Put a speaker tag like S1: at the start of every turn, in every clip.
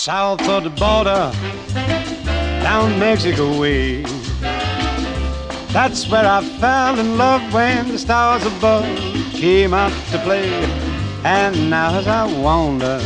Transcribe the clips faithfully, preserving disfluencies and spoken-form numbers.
S1: south of the border, down Mexico way. That's where I fell in love when the stars above came out to play. And now as I wander...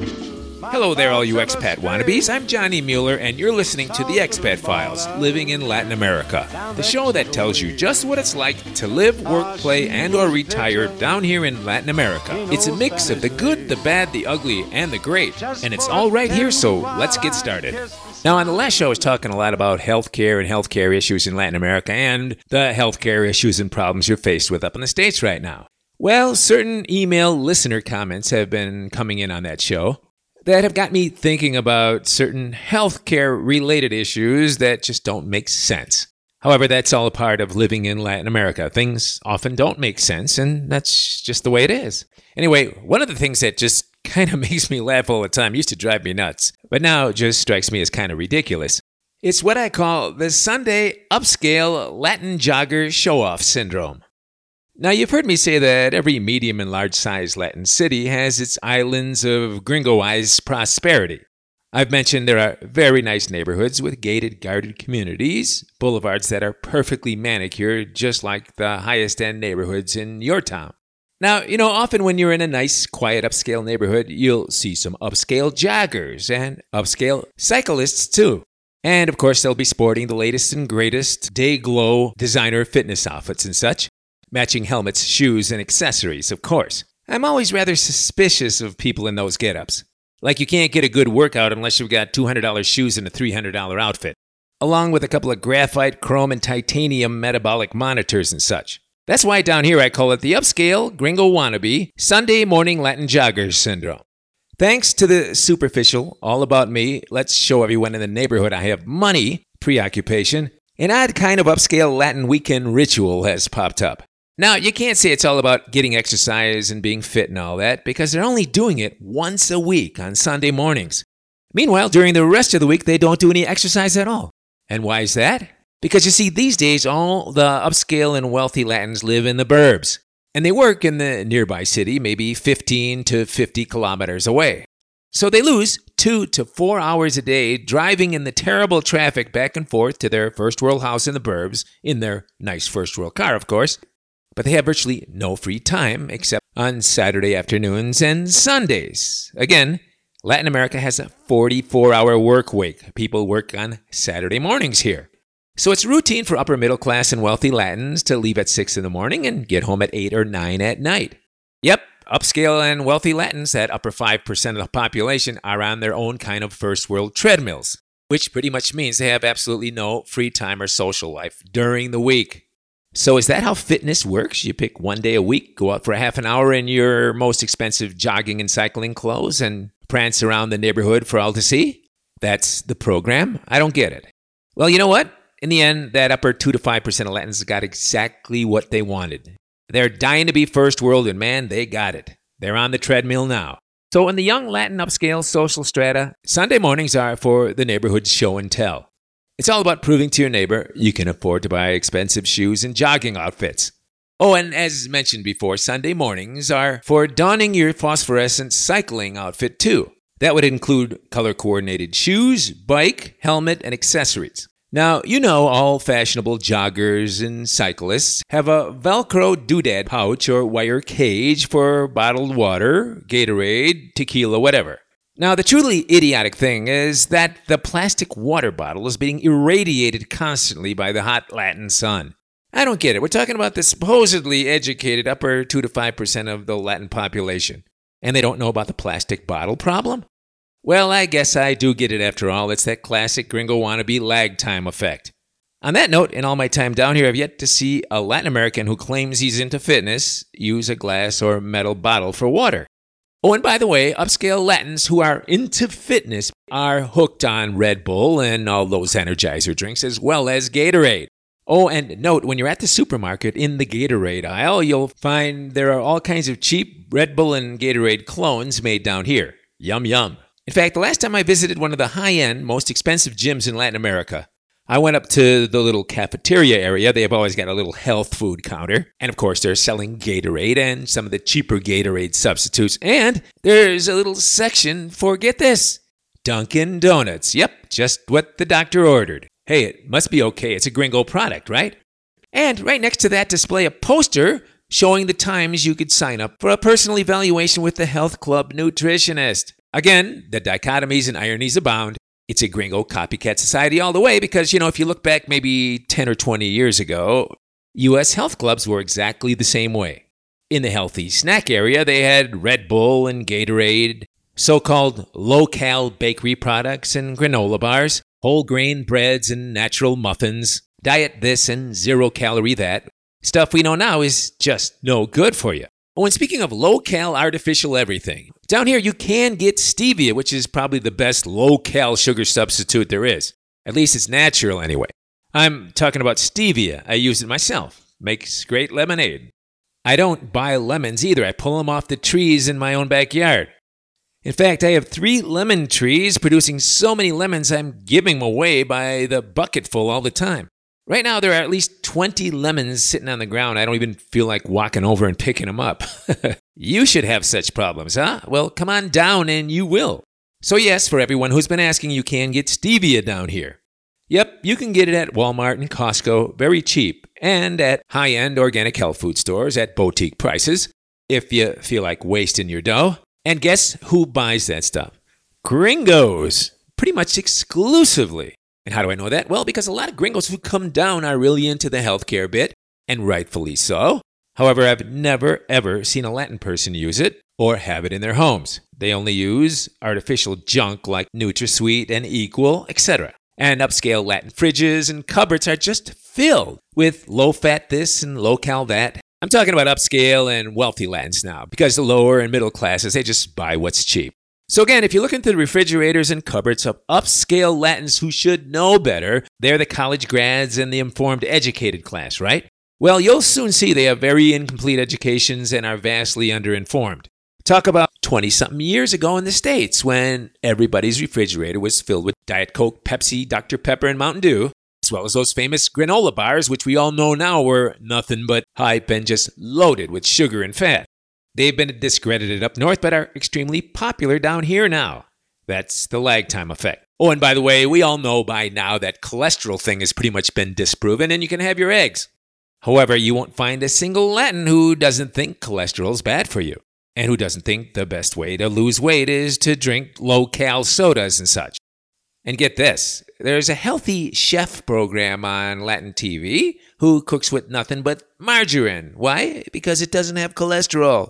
S2: Hello there, all you expat wannabes. I'm Johnny Mueller, and you're listening to The Expat Files, Living in Latin America, the show that tells you just what it's like to live, work, play, and or retire down here in Latin America. It's a mix of the good, the bad, the ugly, and the great, and it's all right here, so let's get started. Now, on the last show, I was talking a lot about healthcare and healthcare issues in Latin America and the healthcare issues and problems you're faced with up in the States right now. Well, certain email listener comments have been coming in on that show that have got me thinking about certain healthcare-related issues that just don't make sense. However, that's all a part of living in Latin America. Things often don't make sense, and that's just the way it is. Anyway, one of the things that just kind of makes me laugh all the time used to drive me nuts, but now it just strikes me as kind of ridiculous. It's what I call the Sunday upscale Latin jogger show-off syndrome. Now, you've heard me say that every medium and large-sized Latin city has its islands of gringoized prosperity. I've mentioned there are very nice neighborhoods with gated, guarded communities, boulevards that are perfectly manicured, just like the highest-end neighborhoods in your town. Now, you know, often when you're in a nice, quiet, upscale neighborhood, you'll see some upscale joggers and upscale cyclists, too. And, of course, they'll be sporting the latest and greatest day-glow designer fitness outfits and such. Matching helmets, shoes, and accessories, of course. I'm always rather suspicious of people in those get-ups. Like you can't get a good workout unless you've got two hundred dollars shoes and a three hundred dollars outfit, along with a couple of graphite, chrome, and titanium metabolic monitors and such. That's why down here I call it the upscale, gringo wannabe, Sunday morning Latin jogger syndrome. Thanks to the superficial, all about me, let's show everyone in the neighborhood I have money preoccupation, an odd kind of upscale Latin weekend ritual has popped up. Now, you can't say it's all about getting exercise and being fit and all that, because they're only doing it once a week on Sunday mornings. Meanwhile, during the rest of the week, they don't do any exercise at all. And why is that? Because you see, these days, all the upscale and wealthy Latins live in the burbs, and they work in the nearby city, maybe fifteen to fifty kilometers away. So they lose two to four hours a day driving in the terrible traffic back and forth to their first world house in the burbs, in their nice first world car, of course. But they have virtually no free time except on Saturday afternoons and Sundays. Again, Latin America has a forty-four hour work week. People work on Saturday mornings here. So it's routine for upper middle class and wealthy Latins to leave at six in the morning and get home at eight or nine at night. Yep, upscale and wealthy Latins, that upper five percent of the population, are on their own kind of first world treadmills, which pretty much means they have absolutely no free time or social life during the week. So is that how fitness works? You pick one day a week, go out for a half an hour in your most expensive jogging and cycling clothes, and prance around the neighborhood for all to see? That's the program? I don't get it. Well, you know what? In the end, that upper two to five percent of Latins got exactly what they wanted. They're dying to be first world, and man, they got it. They're on the treadmill now. So in the young Latin upscale social strata, Sunday mornings are for the neighborhood show and tell. It's all about proving to your neighbor you can afford to buy expensive shoes and jogging outfits. Oh, and as mentioned before, Sunday mornings are for donning your phosphorescent cycling outfit too. That would include color-coordinated shoes, bike, helmet, and accessories. Now, you know all fashionable joggers and cyclists have a Velcro doodad pouch or wire cage for bottled water, Gatorade, tequila, whatever. Now, the truly idiotic thing is that the plastic water bottle is being irradiated constantly by the hot Latin sun. I don't get it. We're talking about the supposedly educated upper two to five percent of the Latin population, and they don't know about the plastic bottle problem? Well, I guess I do get it after all. It's that classic gringo wannabe lag time effect. On that note, in all my time down here, I've yet to see a Latin American who claims he's into fitness use a glass or metal bottle for water. Oh, and by the way, upscale Latins who are into fitness are hooked on Red Bull and all those Energizer drinks, as well as Gatorade. Oh, and note, when you're at the supermarket in the Gatorade aisle, you'll find there are all kinds of cheap Red Bull and Gatorade clones made down here. Yum, yum. In fact, the last time I visited one of the high-end, most expensive gyms in Latin America, I went up to the little cafeteria area. They've always got a little health food counter. And of course, they're selling Gatorade and some of the cheaper Gatorade substitutes. And there's a little section for, get this, Dunkin' Donuts. Yep, just what the doctor ordered. Hey, it must be okay. It's a gringo product, right? And right next to that display a poster showing the times you could sign up for a personal evaluation with the Health Club nutritionist. Again, the dichotomies and ironies abound. It's a gringo copycat society all the way because, you know, if you look back maybe ten or twenty years ago, U S health clubs were exactly the same way. In the healthy snack area, they had Red Bull and Gatorade, so-called low-cal bakery products and granola bars, whole grain breads and natural muffins, diet this and zero-calorie that. Stuff we know now is just no good for you. Oh, and speaking of low-cal artificial everything, down here you can get stevia, which is probably the best low-cal sugar substitute there is. At least it's natural anyway. I'm talking about stevia. I use it myself. Makes great lemonade. I don't buy lemons either. I pull them off the trees in my own backyard. In fact, I have three lemon trees producing so many lemons I'm giving them away by the bucketful all the time. Right now, there are at least twenty lemons sitting on the ground. I don't even feel like walking over and picking them up. You should have such problems, huh? Well, come on down and you will. So yes, for everyone who's been asking, you can get stevia down here. Yep, you can get it at Walmart and Costco, very cheap, and at high-end organic health food stores at boutique prices, if you feel like wasting your dough. And guess who buys that stuff? Gringos, pretty much exclusively. And how do I know that? Well, because a lot of gringos who come down are really into the healthcare bit, and rightfully so. However, I've never, ever seen a Latin person use it or have it in their homes. They only use artificial junk like NutraSweet and Equal, et cetera. And upscale Latin fridges and cupboards are just filled with low-fat this and low-cal that. I'm talking about upscale and wealthy Latins now, because the lower and middle classes, they just buy what's cheap. So again, if you look into the refrigerators and cupboards of upscale Latins who should know better, they're the college grads and the informed educated class, right? Well, you'll soon see they have very incomplete educations and are vastly underinformed. Talk about twenty-something years ago in the States when everybody's refrigerator was filled with Diet Coke, Pepsi, Doctor Pepper, and Mountain Dew, as well as those famous granola bars, which we all know now were nothing but hype and just loaded with sugar and fat. They've been discredited up north, but are extremely popular down here now. That's the lag time effect. Oh, and by the way, we all know by now that cholesterol thing has pretty much been disproven, and you can have your eggs. However, you won't find a single Latin who doesn't think cholesterol's bad for you, and who doesn't think the best way to lose weight is to drink low-cal sodas and such. And get this, there's a healthy chef program on Latin T V who cooks with nothing but margarine. Why? Because it doesn't have cholesterol.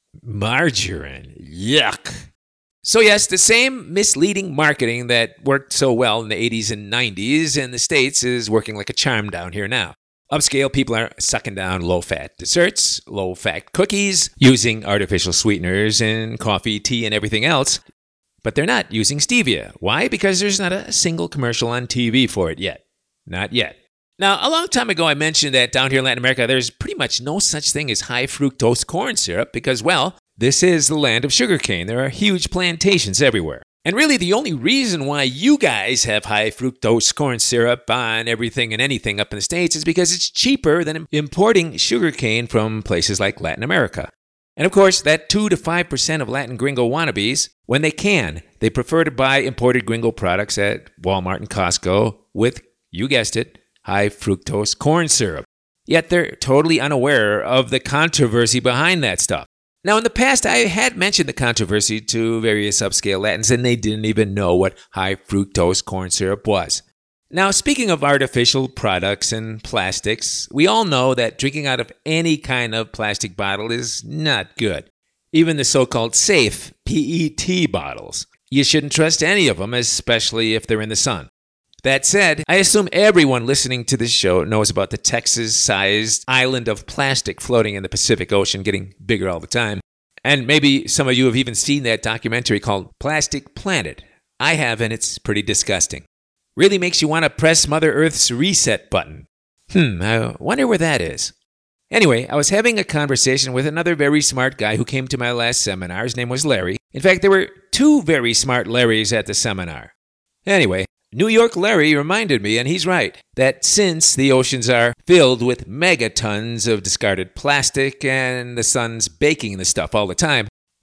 S2: Margarine. Yuck. So yes, the same misleading marketing that worked so well in the eighties and nineties in the States is working like a charm down here now. Upscale people are sucking down low-fat desserts, low-fat cookies, using artificial sweeteners in coffee, tea, and everything else. But they're not using stevia. Why? Because there's not a single commercial on T V for it yet. Not yet. Now, a long time ago, I mentioned that down here in Latin America, there's pretty much no such thing as high fructose corn syrup because, well, this is the land of sugarcane. There are huge plantations everywhere. And really, the only reason why you guys have high fructose corn syrup on everything and anything up in the States is because it's cheaper than importing sugarcane from places like Latin America. And of course, that two to five percent of Latin gringo wannabes, when they can, they prefer to buy imported gringo products at Walmart and Costco with, you guessed it, high fructose corn syrup. Yet they're totally unaware of the controversy behind that stuff. Now, in the past, I had mentioned the controversy to various upscale Latins, and they didn't even know what high fructose corn syrup was. Now, speaking of artificial products and plastics, we all know that drinking out of any kind of plastic bottle is not good. Even the so-called safe P E T bottles. You shouldn't trust any of them, especially if they're in the sun. That said, I assume everyone listening to this show knows about the Texas-sized island of plastic floating in the Pacific Ocean, getting bigger all the time. And maybe some of you have even seen that documentary called Plastic Planet. I have, and it's pretty disgusting. Really makes you want to press Mother Earth's reset button. Hmm, I wonder where that is. Anyway, I was having a conversation with another very smart guy who came to my last seminar. His name was Larry. In fact, there were two very smart Larrys at the seminar. Anyway, New York Larry reminded me, and he's right, that since the oceans are filled with megatons of discarded plastic and the sun's baking the stuff all the time,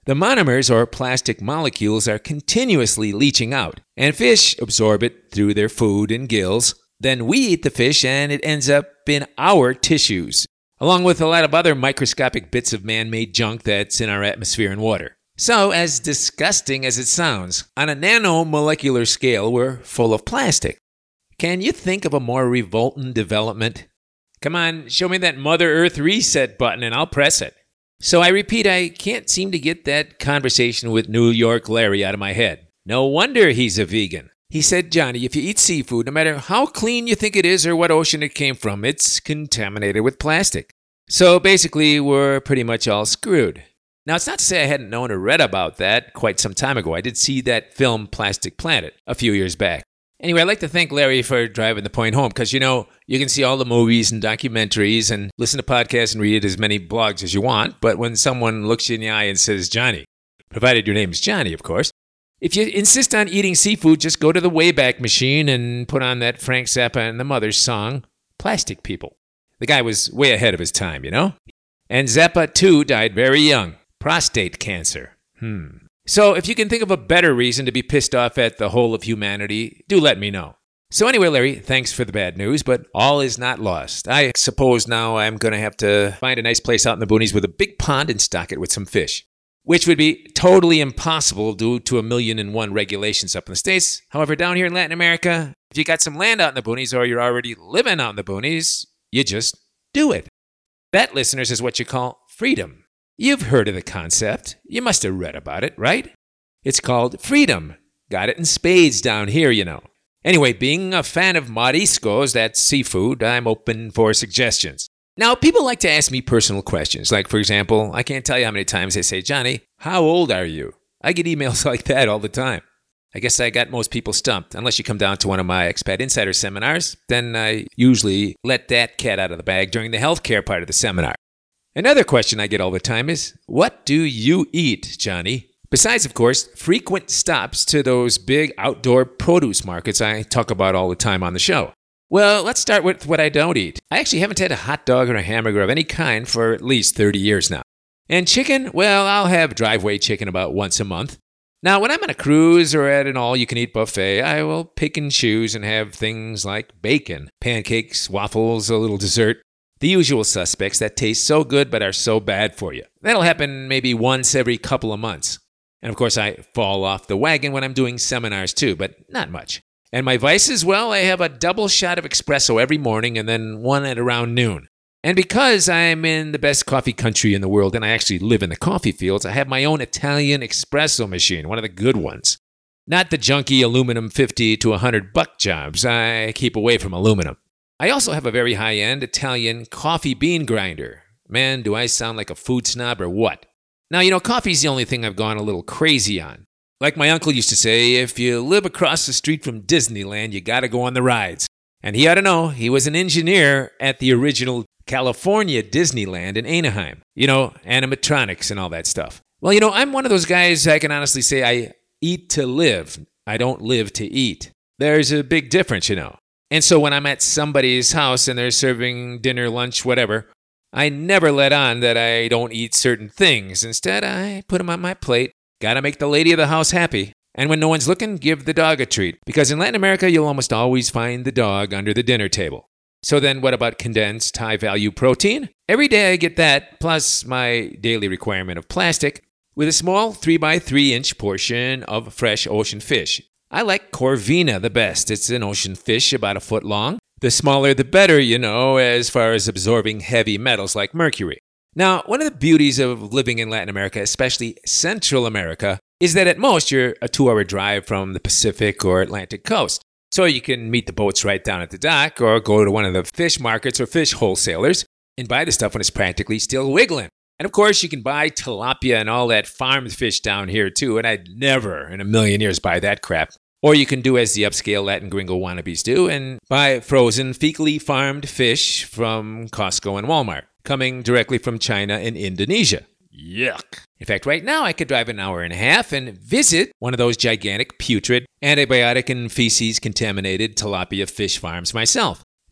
S2: The monomers, or plastic molecules, are continuously leaching out, and fish absorb it through their food and gills. Then we eat the fish, and it ends up in our tissues, along with a lot of other microscopic bits of man-made junk that's in our atmosphere and water. So, as disgusting as it sounds, on a nanomolecular scale, we're full of plastic. Can you think of a more revolting development? Come on, show me that Mother Earth reset button and I'll press it. So I repeat, I can't seem to get that conversation with New York Larry out of my head. No wonder he's a vegan. He said, Johnny, if you eat seafood, no matter how clean you think it is or what ocean it came from, it's contaminated with plastic. So basically, we're pretty much all screwed. Now, it's not to say I hadn't known or read about that quite some time ago. I did see that film Plastic Planet a few years back. Anyway, I'd like to thank Larry for driving the point home because, you know, you can see all the movies and documentaries and listen to podcasts and read as many blogs as you want. But when someone looks you in the eye and says, Johnny, provided your name is Johnny, of course, if you insist on eating seafood, just go to the Wayback Machine and put on that Frank Zappa and the Mothers song, Plastic People. The guy was way ahead of his time, you know? And Zappa, too, died very young. Prostate cancer. Hmm. So if you can think of a better reason to be pissed off at the whole of humanity, do let me know. So anyway, Larry, thanks for the bad news, but all is not lost. I suppose now I'm going to have to find a nice place out in the boonies with a big pond and stock it with some fish, which would be totally impossible due to a million and one regulations up in the States. However, down here in Latin America, if you got some land out in the boonies or you're already living out in the boonies, you just do it. That, listeners, is what you call freedom. You've heard of the concept. You must have read about it, right? It's called freedom. Got it in spades down here, you know. Anyway, being a fan of mariscos, that's seafood, I'm open for suggestions. Now, people like to ask me personal questions. Like, for example, I can't tell you how many times they say, Johnny, how old are you? I get emails like that all the time. I guess I got most people stumped. Unless you come down to one of my Expat Insider seminars, then I usually let that cat out of the bag during the healthcare part of the seminar. Another question I get all the time is, what do you eat, Johnny? Besides, of course, frequent stops to those big outdoor produce markets I talk about all the time on the show. Well, let's start with what I don't eat. I actually haven't had a hot dog or a hamburger of any kind for at least thirty years now. And chicken, well, I'll have driveway chicken about once a month. Now, when I'm on a cruise or at an all-you-can-eat buffet, I will pick and choose and have things like bacon, pancakes, waffles, a little dessert. The usual suspects that taste so good but are so bad for you. That'll happen maybe once every couple of months. And of course, I fall off the wagon when I'm doing seminars too, but not much. And my vices, well, I have a double shot of espresso every morning and then one at around noon. And because I'm in the best coffee country in the world and I actually live in the coffee fields, I have my own Italian espresso machine, one of the good ones. Not the junky aluminum fifty to one hundred buck jobs. I keep away from aluminum. I also have a very high-end Italian coffee bean grinder. Man, do I sound like a food snob or what? Now, you know, coffee's the only thing I've gone a little crazy on. Like my uncle used to say, if you live across the street from Disneyland, you gotta go on the rides. And he ought to know, he was an engineer at the original California Disneyland in Anaheim. You know, animatronics and all that stuff. Well, you know, I'm one of those guys I can honestly say I eat to live. I don't live to eat. There's a big difference, you know. And so when I'm at somebody's house and they're serving dinner, lunch, whatever, I never let on that I don't eat certain things. Instead, I put them on my plate. Gotta make the lady of the house happy. And when no one's looking, give the dog a treat. Because in Latin America, you'll almost always find the dog under the dinner table. So then what about condensed high-value protein? Every day I get that, plus my daily requirement of plastic, with a small three by three inch portion of fresh ocean fish. I like Corvina the best. It's an ocean fish about a foot long. The smaller the better, you know, as far as absorbing heavy metals like mercury. Now, one of the beauties of living in Latin America, especially Central America, is that at most you're a two-hour drive from the Pacific or Atlantic coast. So you can meet the boats right down at the dock or go to one of the fish markets or fish wholesalers and buy the stuff when it's practically still wiggling. And of course, you can buy tilapia and all that farmed fish down here too, and I'd never in a million years buy that crap. Or you can do as the upscale Latin gringo wannabes do and buy frozen, fecally farmed fish from Costco and Walmart, coming directly from China and Indonesia. Yuck. In fact, right now I could drive an hour and a half and visit one of those gigantic, putrid, antibiotic and feces-contaminated tilapia fish farms myself.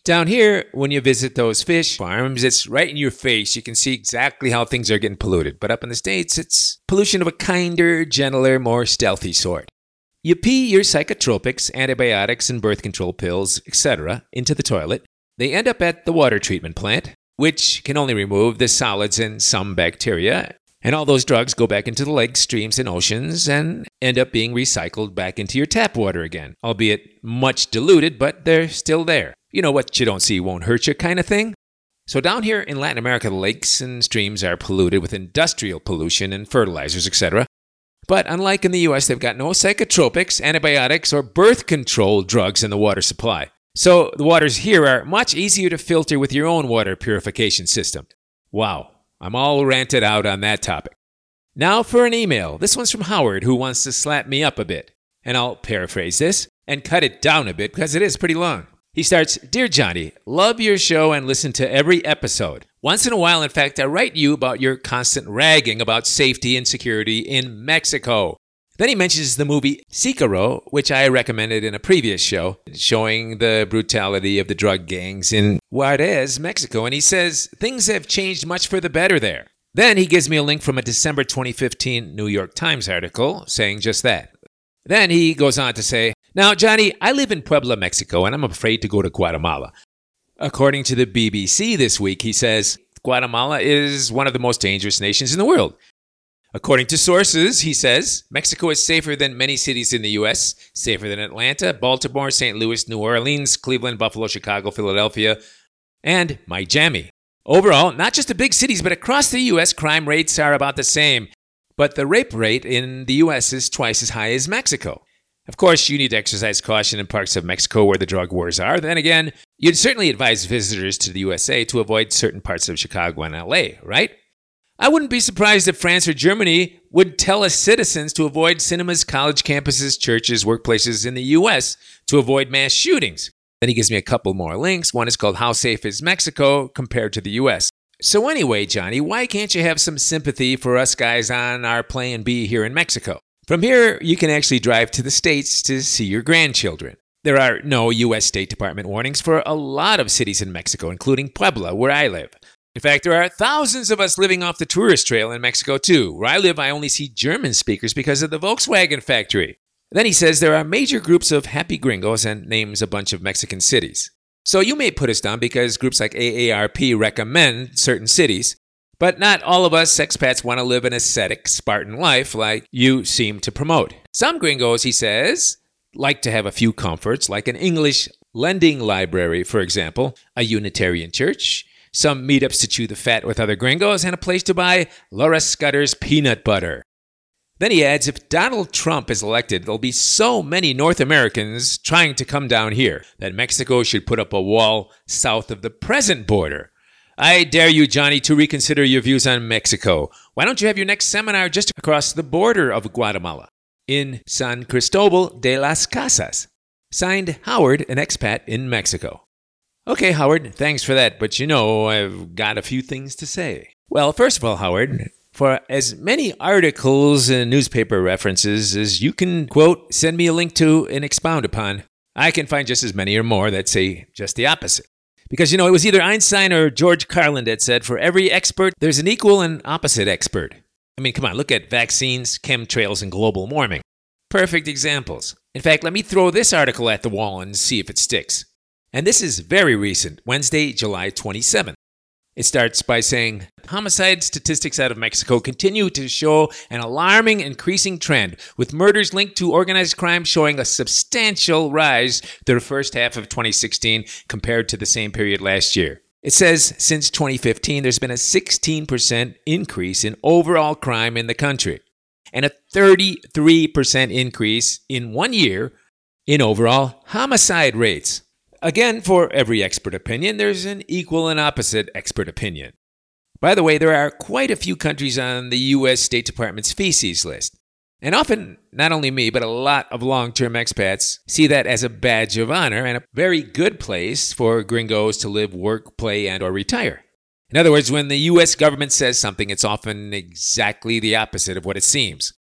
S2: Down here, when you visit those fish farms, it's right in your face. You can see exactly how things are getting polluted. But up in the States, it's pollution of a kinder, gentler, more stealthy sort. You pee your psychotropics, antibiotics, and birth control pills, et cetera into the toilet. They end up at the water treatment plant, which can only remove the solids and some bacteria. And all those drugs go back into the lakes, streams, and oceans and end up being recycled back into your tap water again, albeit much diluted, but they're still there. You know, what you don't see won't hurt you kind of thing. So down here in Latin America, the lakes and streams are polluted with industrial pollution and fertilizers, et cetera. But unlike in the U S, they've got no psychotropics, antibiotics, or birth control drugs in the water supply. So the waters here are much easier to filter with your own water purification system. Wow, I'm all ranted out on that topic. Now for an email. This one's from Howard, who wants to slap me up a bit. And I'll paraphrase this and cut it down a bit because it is pretty long. He starts, Dear Johnny, love your show and listen to every episode. Once in a while, in fact, I write you about your constant ragging about safety and security in Mexico. Then he mentions the movie Sicaro, which I recommended in a previous show, showing the brutality of the drug gangs in Juarez, Mexico. And he says things have changed much for the better there. Then he gives me a link from a December twenty fifteen New York Times article saying just that. Then he goes on to say, Now, Johnny, I live in Puebla, Mexico, and I'm afraid to go to Guatemala. According to the B B C this week, he says, Guatemala is one of the most dangerous nations in the world. According to sources, he says, Mexico is safer than many cities in the U S, safer than Atlanta, Baltimore, Saint Louis, New Orleans, Cleveland, Buffalo, Chicago, Philadelphia, and Miami. Overall, not just the big cities, but across the U S, crime rates are about the same. But the rape rate in the U S is twice as high as Mexico. Of course, you need to exercise caution in parts of Mexico where the drug wars are. Then again, you'd certainly advise visitors to the U S A to avoid certain parts of Chicago and L A, right? I wouldn't be surprised if France or Germany would tell us citizens to avoid cinemas, college campuses, churches, workplaces in the U S to avoid mass shootings. Then he gives me a couple more links. One is called How Safe is Mexico Compared to the U S. So anyway, Johnny, why can't you have some sympathy for us guys on our Plan B here in Mexico? From here, you can actually drive to the States to see your grandchildren. There are no U S State Department warnings for a lot of cities in Mexico, including Puebla, where I live. In fact, there are thousands of us living off the tourist trail in Mexico, too. Where I live, I only see German speakers because of the Volkswagen factory. Then he says there are major groups of happy gringos and names a bunch of Mexican cities. So you may put us down because groups like A A R P recommend certain cities, but not all of us expats want to live an ascetic, Spartan life like you seem to promote. Some gringos, he says, like to have a few comforts, like an English lending library, for example, a Unitarian church, some meetups to chew the fat with other gringos, and a place to buy Laura Scudder's peanut butter. Then he adds, if Donald Trump is elected, there'll be so many North Americans trying to come down here that Mexico should put up a wall south of the present border. I dare you, Johnny, to reconsider your views on Mexico. Why don't you have your next seminar just across the border of Guatemala, in San Cristobal de las Casas? Signed, Howard, an expat in Mexico. Okay, Howard, thanks for that, but you know, I've got a few things to say. Well, first of all, Howard, for as many articles and newspaper references as you can, quote, send me a link to and expound upon, I can find just as many or more that say just the opposite. Because, you know, it was either Einstein or George Carlin that said, for every expert, there's an equal and opposite expert. I mean, come on, look at vaccines, chemtrails, and global warming. Perfect examples. In fact, let me throw this article at the wall and see if it sticks. And this is very recent, Wednesday, July twenty-seventh. It starts by saying, homicide statistics out of Mexico continue to show an alarming increasing trend, with murders linked to organized crime showing a substantial rise through the first half of twenty sixteen compared to the same period last year. It says since twenty fifteen, there's been a sixteen percent increase in overall crime in the country, and a thirty-three percent increase in one year in overall homicide rates. Again, for every expert opinion, there's an equal and opposite expert opinion. By the way, there are quite a few countries on the U S State Department's feces list. And often, not only me, but a lot of long-term expats see that as a badge of honor and a very good place for gringos to live, work, play, and or retire. In other words, when the U S government says something, it's often exactly the opposite of what it seems.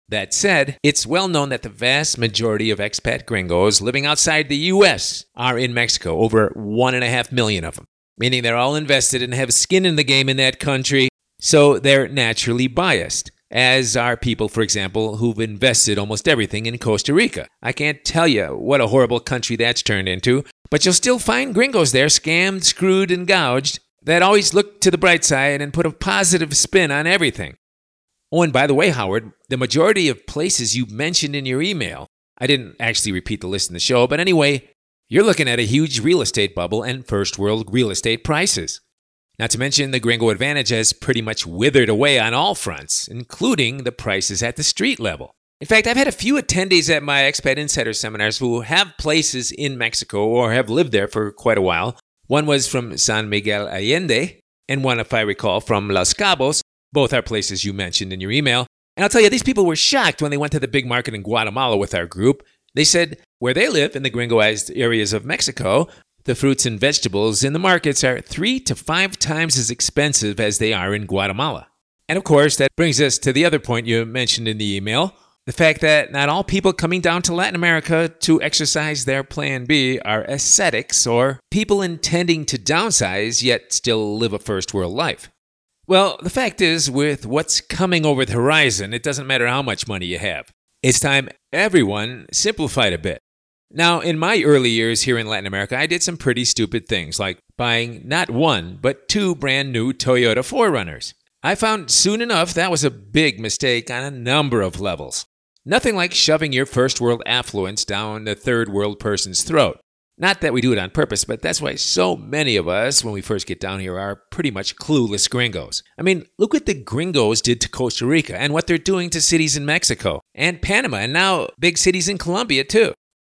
S2: That said, it's well known that the vast majority of expat gringos living outside the U S are in Mexico, over one and a half million of them, meaning they're all invested and have skin in the game in that country, so they're naturally biased, as are people, for example, who've invested almost everything in Costa Rica. I can't tell you what a horrible country that's turned into, but you'll still find gringos there scammed, screwed, and gouged that always look to the bright side and put a positive spin on everything. Oh, and by the way, Howard, the majority of places you mentioned in your email, I didn't actually repeat the list in the show, but anyway, you're looking at a huge real estate bubble and first world real estate prices. Not to mention the gringo advantage has pretty much withered away on all fronts, including the prices at the street level. In fact, I've had a few attendees at my Expat Insider seminars who have places in Mexico or have lived there for quite a while. One was from San Miguel Allende, and one, if I recall, from Los Cabos. Both are places you mentioned in your email. And I'll tell you, these people were shocked when they went to the big market in Guatemala with our group. They said where they live in the gringoized areas of Mexico, the fruits and vegetables in the markets are three to five times as expensive as they are in Guatemala. And of course, that brings us to the other point you mentioned in the email, the fact that not all people coming down to Latin America to exercise their Plan B are ascetics or people intending to downsize yet still live a first world life. Well, the fact is, with what's coming over the horizon, it doesn't matter how much money you have. It's time everyone simplified a bit. Now, in my early years here in Latin America, I did some pretty stupid things, like buying not one, but two brand new Toyota four runners. I found soon enough that was a big mistake on a number of levels. Nothing like shoving your first world affluence down the third world person's throat. Not that we do it on purpose, but that's why so many of us, when we first get down here, are pretty much clueless gringos. I mean, look what the gringos did to Costa Rica and what they're doing to cities in Mexico and Panama and now big cities in Colombia too.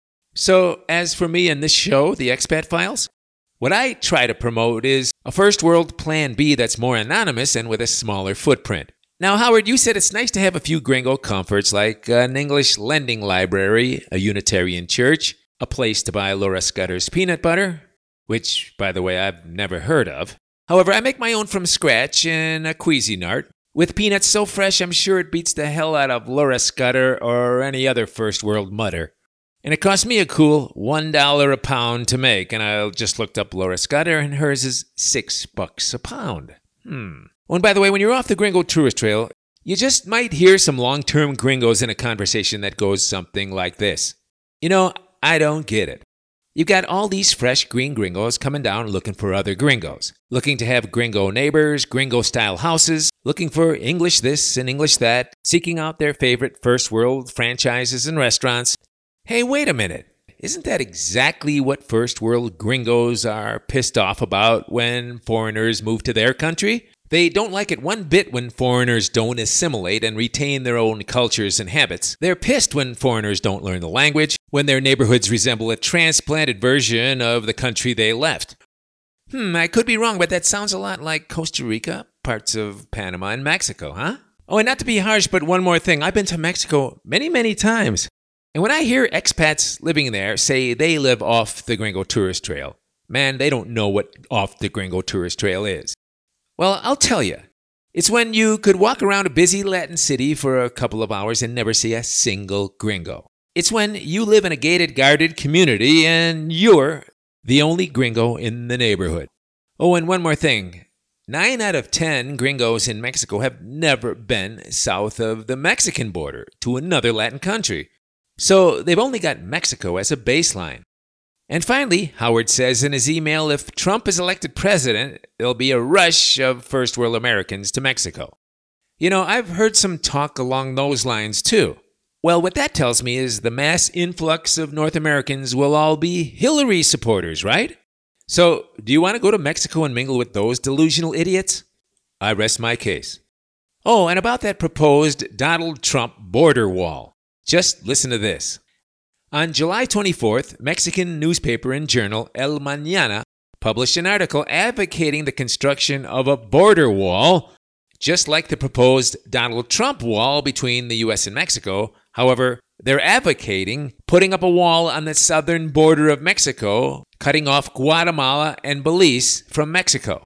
S2: So as for me and this show, The Expat Files, what I try to promote is a first world Plan B that's more anonymous and with a smaller footprint. Now, Howard, you said it's nice to have a few gringo comforts like an English lending library, a Unitarian church, a place to buy Laura Scudder's peanut butter, which, by the way, I've never heard of. However, I make my own from scratch in a Cuisinart, with peanuts so fresh I'm sure it beats the hell out of Laura Scudder or any other first world mutter. And it cost me a cool one dollar a pound to make, and I just looked up Laura Scudder, and hers is six bucks a pound. Hmm. Oh, and by the way, when you're off the Gringo Tourist Trail, you just might hear some long-term gringos in a conversation that goes something like this. You know, I don't get it. You've got all these fresh green gringos coming down looking for other gringos, looking to have gringo neighbors, gringo-style houses, looking for English this and English that, seeking out their favorite first-world franchises and restaurants. Hey, wait a minute. Isn't that exactly what first-world gringos are pissed off about when foreigners move to their country? They don't like it one bit when foreigners don't assimilate and retain their own cultures and habits. They're pissed when foreigners don't learn the language, when their neighborhoods resemble a transplanted version of the country they left. Hmm, I could be wrong, but that sounds a lot like Costa Rica, parts of Panama, and Mexico, huh? Oh, and not to be harsh, but one more thing. I've been to Mexico many, many times. And when I hear expats living there say they live off the Gringo Tourist Trail, man, they don't know what off the Gringo Tourist Trail is. Well, I'll tell you. It's when you could walk around a busy Latin city for a couple of hours and never see a single gringo. It's when you live in a gated, guarded community and you're the only gringo in the neighborhood. Oh, and one more thing. Nine out of ten gringos in Mexico have never been south of the Mexican border to another Latin country. So they've only got Mexico as a baseline. And finally, Howard says in his email, if Trump is elected president, there'll be a rush of first world Americans to Mexico. You know, I've heard some talk along those lines too. Well, what that tells me is the mass influx of North Americans will all be Hillary supporters, right? So, do you want to go to Mexico and mingle with those delusional idiots? I rest my case. Oh, and about that proposed Donald Trump border wall. Just listen to this. On July twenty-fourth, Mexican newspaper and journal El Mañana published an article advocating the construction of a border wall, just like the proposed Donald Trump wall between the U S and Mexico. However, they're advocating putting up a wall on the southern border of Mexico, cutting off Guatemala and Belize from Mexico.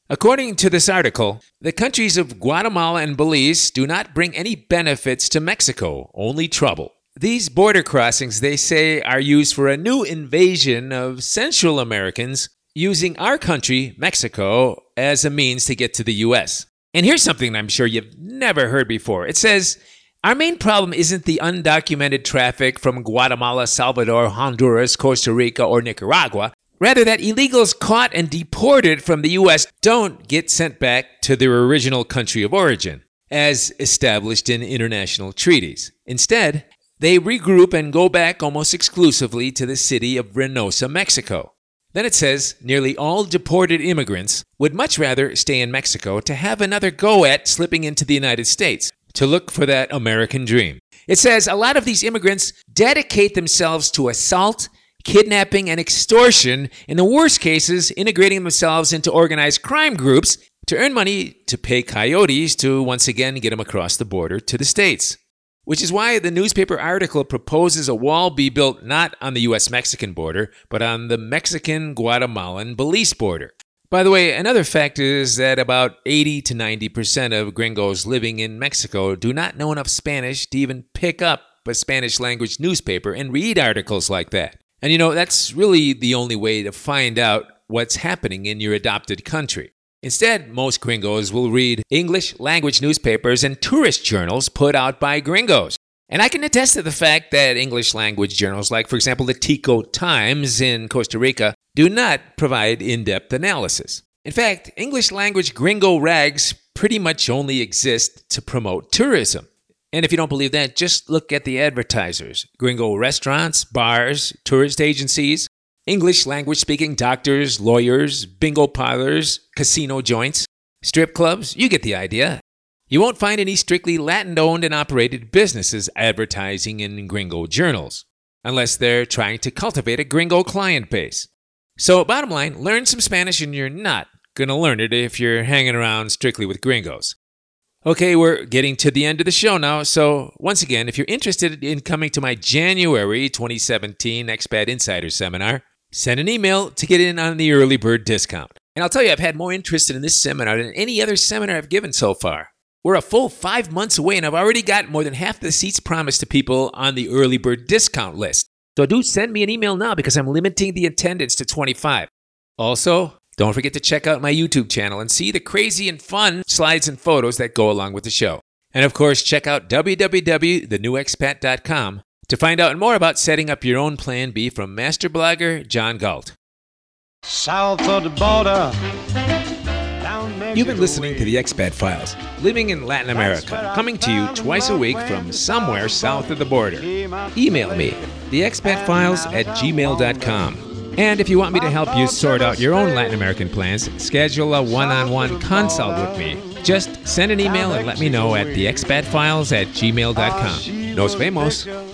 S2: According to this article, the countries of Guatemala and Belize do not bring any benefits to Mexico, only trouble. These border crossings, they say, are used for a new invasion of Central Americans using our country, Mexico, as a means to get to the U S. And here's something I'm sure you've never heard before. It says, our main problem isn't the undocumented traffic from Guatemala, Salvador, Honduras, Costa Rica, or Nicaragua. Rather, that illegals caught and deported from the U S don't get sent back to their original country of origin, as established in international treaties. Instead, they regroup and go back almost exclusively to the city of Reynosa, Mexico. Then it says nearly all deported immigrants would much rather stay in Mexico to have another go at slipping into the United States, to look for that American dream. It says a lot of these immigrants dedicate themselves to assault, kidnapping, and extortion, in the worst cases, integrating themselves into organized crime groups to earn money to pay coyotes to once again get them across the border to the States. Which is why the newspaper article proposes a wall be built not on the U S Mexican border, but on the Mexican-Guatemalan Belize border. By the way, another fact is that about eighty to ninety percent of gringos living in Mexico do not know enough Spanish to even pick up a Spanish-language newspaper and read articles like that. And you know, that's really the only way to find out what's happening in your adopted country. Instead, most gringos will read English-language newspapers and tourist journals put out by gringos. And I can attest to the fact that English-language journals, like, for example, the Tico Times in Costa Rica, do not provide in-depth analysis. In fact, English-language gringo rags pretty much only exist to promote tourism. And if you don't believe that, just look at the advertisers. Gringo restaurants, bars, tourist agencies, English-language speaking doctors, lawyers, bingo parlors, casino joints, strip clubs, you get the idea. You won't find any strictly Latin-owned and operated businesses advertising in gringo journals, unless they're trying to cultivate a gringo client base. So bottom line, learn some Spanish and you're not going to learn it if you're hanging around strictly with gringos. Okay, we're getting to the end of the show now, so once again, if you're interested in coming to my January twenty seventeen Expat Insider Seminar, send an email to get in on the early bird discount. And I'll tell you, I've had more interest in this seminar than any other seminar I've given so far. We're a full five months away, and I've already got more than half the seats promised to people on the early bird discount list. So do send me an email now because I'm limiting the attendance to twenty-five. Also, don't forget to check out my YouTube channel and see the crazy and fun slides and photos that go along with the show. And of course, check out w w w dot the new expat dot com to find out more about setting up your own Plan B from master blogger John Galt.
S1: South of the border.
S2: You've been listening to the Expat Files, living in Latin America, coming to you twice a week from somewhere south of the border. Email me, the expat files at gmail dot com. And if you want me to help you sort out your own Latin American plans, schedule a one-on-one consult with me. Just send an email and let me know at the expat files at gmail dot com. Nos vemos.